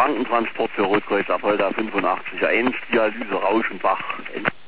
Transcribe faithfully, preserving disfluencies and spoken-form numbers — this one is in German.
Krankentransport für Rotkreuz Apolda fünfundachtzig eins, Dialyse Rauschenbach.